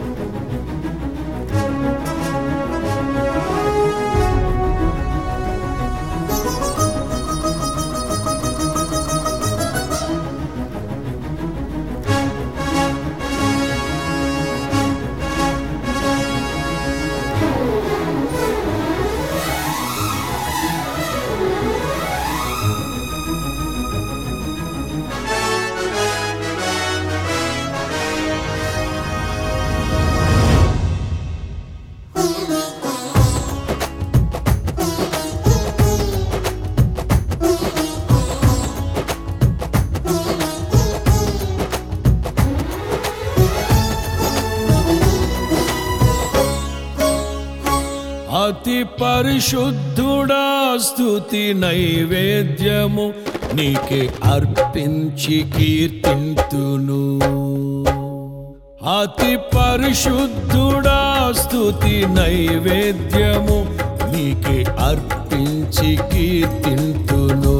అతి పరిశుద్ధుడా స్తుతి నైవేద్యము నీకే అర్పించి కీర్తింతును. అతి పరిశుద్ధుడా స్తుతి నైవేద్యము నీకే అర్పించి కీర్తింతును.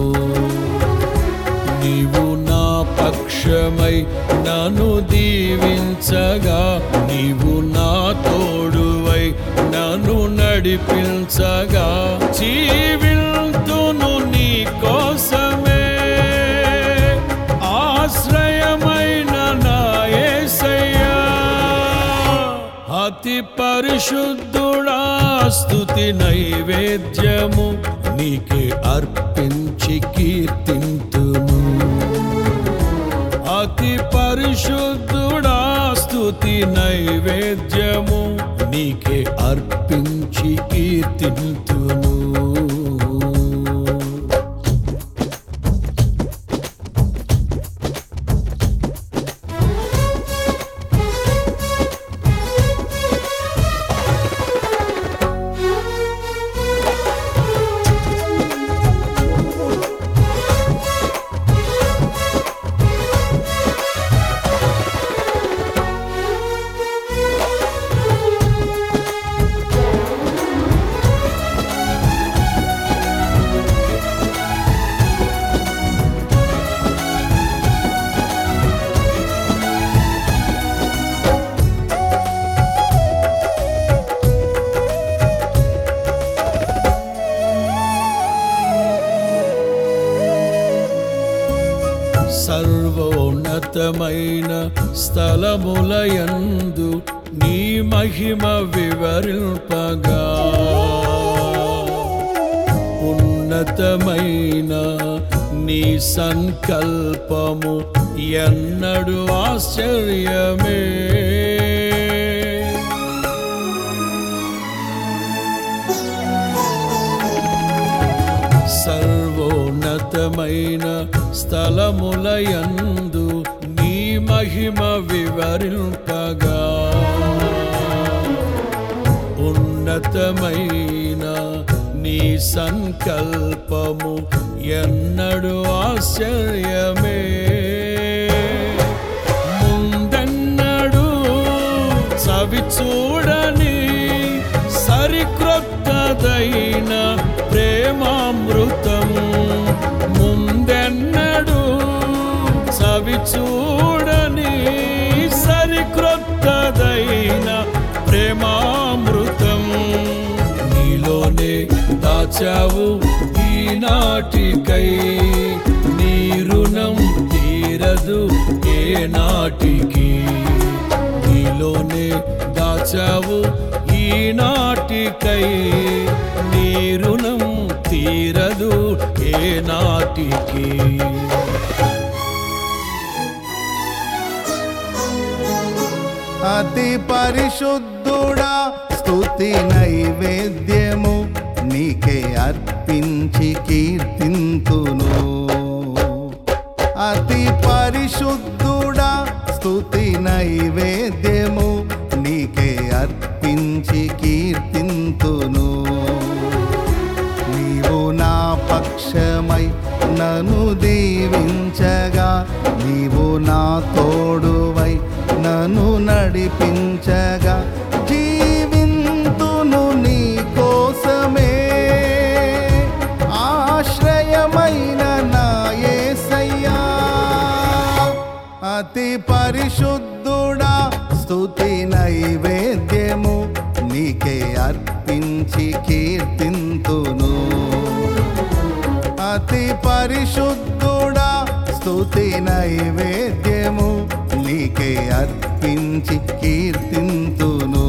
నీవు నా పక్షమై నన్ను దీవించగా, నీవు నా తోడువై నన్ను నడిపించగా, జీవింతును నీ కోసమే ఆశ్రయమైన నా యేసయ్యా. అతి పరిశుద్ధుడా స్తుతి నైవేద్యము నీకే అర్పించి కీర్తింతును. అతి పరిశుద్ధుడా స్తుతి నైవేద్యము నీకే అర్పించి కీర్తింతును. సర్వోన్నతమైన స్థలములయందు నీ మహిమ వివరింపగా, ఉన్నతమైన నీ సంకల్పము ఎన్నడు ఆశ్చర్యమే. సర్వోన్నతమైన స్థలములయందు నీ మహిమ వివరింపగా, ఉన్నతమైన నీ సంకల్పము ఎన్నడు ఆశ్చర్యమే. ముందెన్నడు చవి చూడని సరిక్రొత్తదైన ప్రేమామృతం, ముందెన్నడు చవి చూడని సరిక్రొత్తదైన ప్రేమామృతం నీలోనే దాచావు ఈనాటికై. నీ రుణం తీరదు ఏ నాటికి, నీలోనే దాచావు ఈనాటికై. నీ రుణం తీరదు ఏ నాటికి. అతి పరిశుద్ధుడా స్తుతి నైవేద్యము నీకే అర్పించి కీర్తింతును. అతి పరిశుద్ధుడా స్తుతి నైవేద్యము నీకే అర్పించి కీర్తింతును. నీవు నా పక్షమై నన్ను దీవించగా, నీవు నా తోడువై నన్ను నడిపించగా, జీవింతును నీ కోసమే ఆశ్రయమైన నా యేసయ్యా. అతి పరిశుద్ధుడా స్తుతి స్తుతి నైవేద్యము నీకే అర్పించి కీర్తింతును. అతి పరిశుద్ధుడా స్తుతి నైవేద్యము నీకే అర్పించి కీర్తింతును.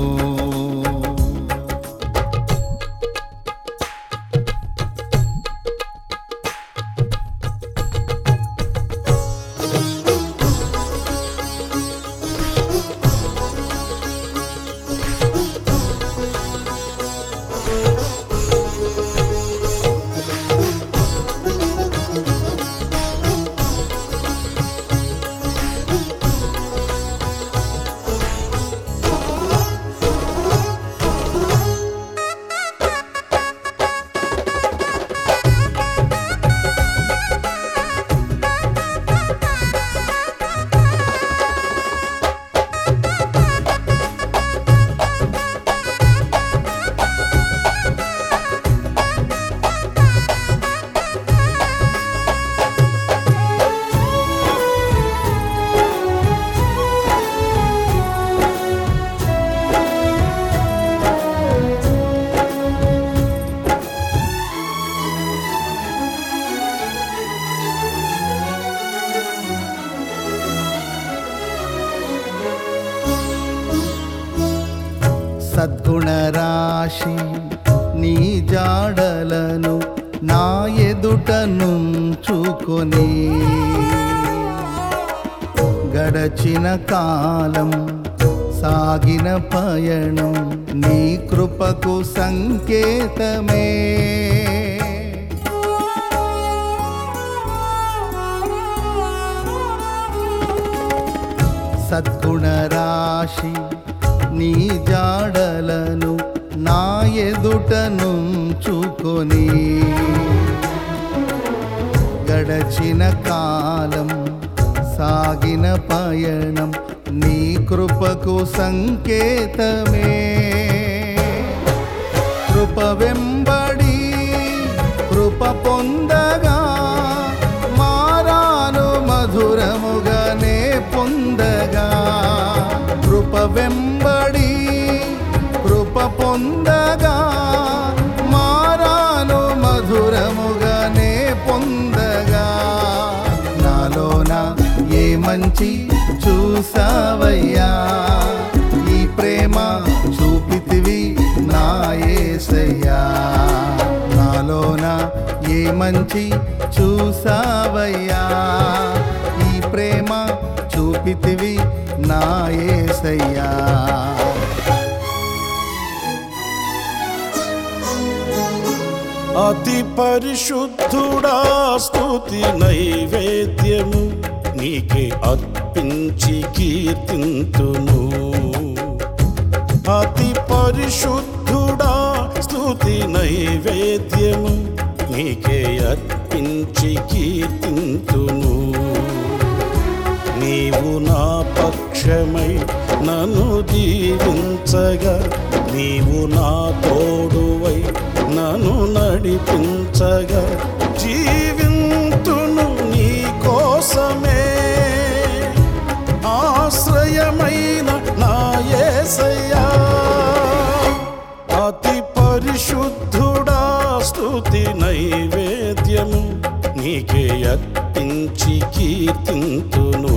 సద్గుణరాశి నీ జాడలను నా ఎదుట నుంచుకొని గడచిన కాలం సాగిన పయనం నీ కృపకు సంకేతమే. సద్గుణరాశి నీ జాడలను నా ఎదుట నుంచుకొని గడచిన కాలం సాగిన పయనం నీ కృపకు సంకేతమే. కృప వెంబడి కృప పొందగా మారాను మధురముగానే పొందగా. కృప వెంబడి కృప పొందగా మారాను మధురముగానే పొందగా. నాలోన ఏ మంచి చూసావయ్యా, ఈ ప్రేమ చూపితివి నా యేసయ్యా. నాలోన ఏ మంచి చూసావయ్యా, ఈ ప్రేమ చూపితివి నా యేసయ్యా. అతి పరిశుద్ధుడా స్తుతి నైవేద్యము నీకే అర్పించి కీర్తింతును. అతి పరిశుద్ధుడా స్తుతి నైవేద్యము నీకే అర్పించి కీర్తింతును. నీవు నా పక్షమై నన్ను దీవించగా, నీవు నా తోడువై నన్ను నడిపించగా, జీవింతును నీ కోసమే. ఆశ్రయమైన నా యేసయ్యా, అతి పరిశుద్ధుడా స్తుతి నైవేద్యము నీకే అర్పించి కీర్తింతును.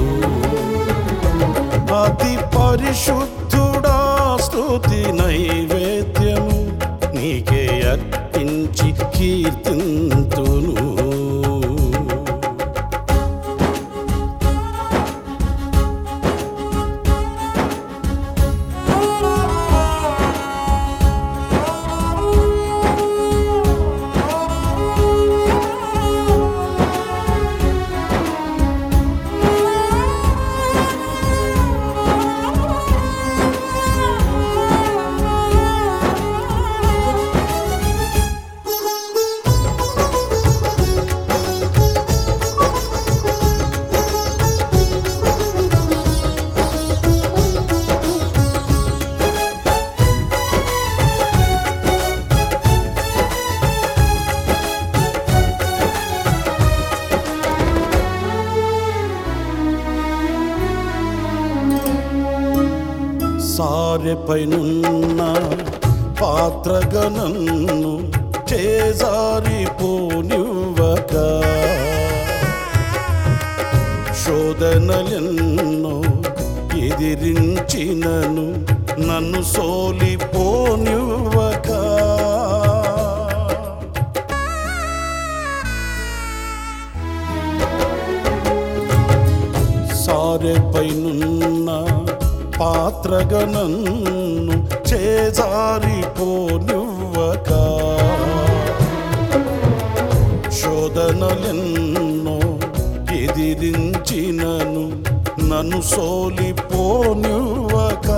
అతి పరిశుద్ధుడా స్తుతి నైవేద్యము నీకే అర్పించి కీర్తింతును. సారెపైనున్న పాత్రగా నన్ను చేజారిపోనివ్వక, శోధనలెన్నో ఎదిరించినను నన్ను సోలిపోనివ్వక, సారెపైనున్న పాత్రగా నన్ను చేజారిపోనివ్వక, శోధనలెన్నో ఎదిరించినను నన్ను సోలిపోనివ్వక,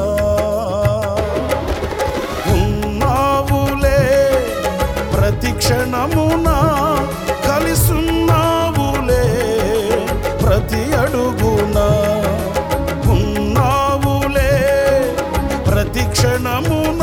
ఉన్నావులే ప్రతి క్షణమున, కలిసున్నావులే ప్రతి అడుగున, ఉన్నావులే ప్రతి క్షణమున,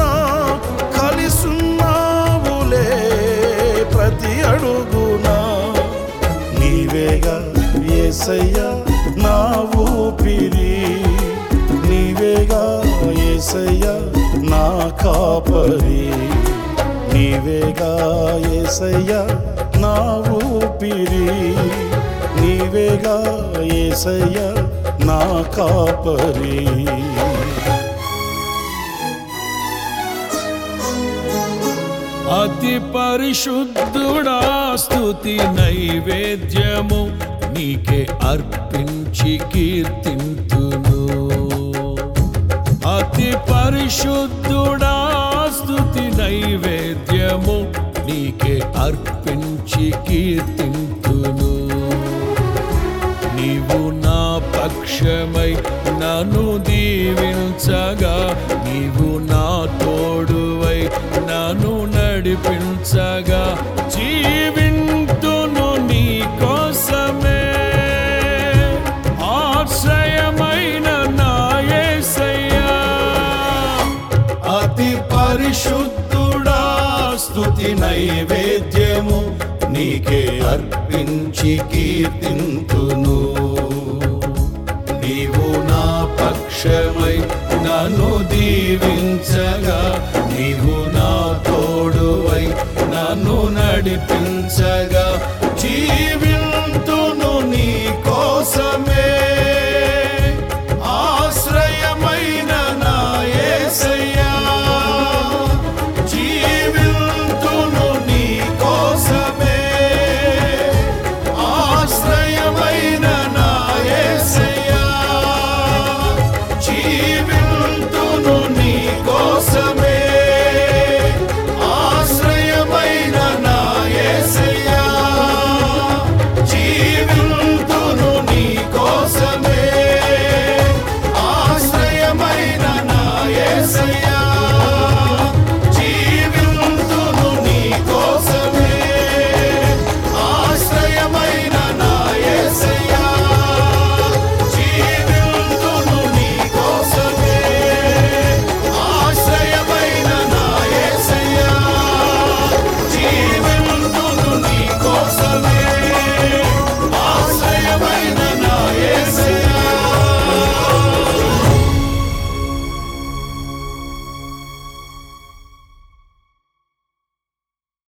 కలిసున్నావులే ప్రతి అడుగున, నీవేగా యేసయ్యా నా ఊపిరి, నీవేగా యేసయ్యా నా కాపరి, నీవేగా యేసయ్యా నా ఊపిరి, నీవేగా యేసయ్యా నా కాపరి. అతి పరిశుద్ధుడా స్తుతి నైవేద్యము నీకే అర్పించి కీర్తింతును. అతి పరిశుద్ధుడా స్తుతి నైవేద్యము నీకే అర్పించి కీర్తింతును. నీవు నా పక్షమై నన్ను దీవించగా, నీవు నా తోడువై నన్ను నడిపించగా, జీవింతును నీ కోసమే, ఆశ్రయమైన నా యేసయ్యా. అతి పరిశుద్ధుడా స్తుతి నైవేద్యము నీకే అర్పించి కీర్తింతును. నీవు నా పక్షమై నన్ను దీవించగా, నీవు నా తోడువై నన్ను నడిపించగా, జీవింతును నీ కోసమే, ఆశ్రయమైన నా యేసయ్యా. జీవింతును నీ కోసమే, ఆశ్రయమైన నా యేసయ్యా. జీవింతును నీ కోసమే, ఆశ్రయమైన నా యేసయ్యా. జీవింతును నీ కోసమే, ఆశ్రయమైన నా యేసయ్యా.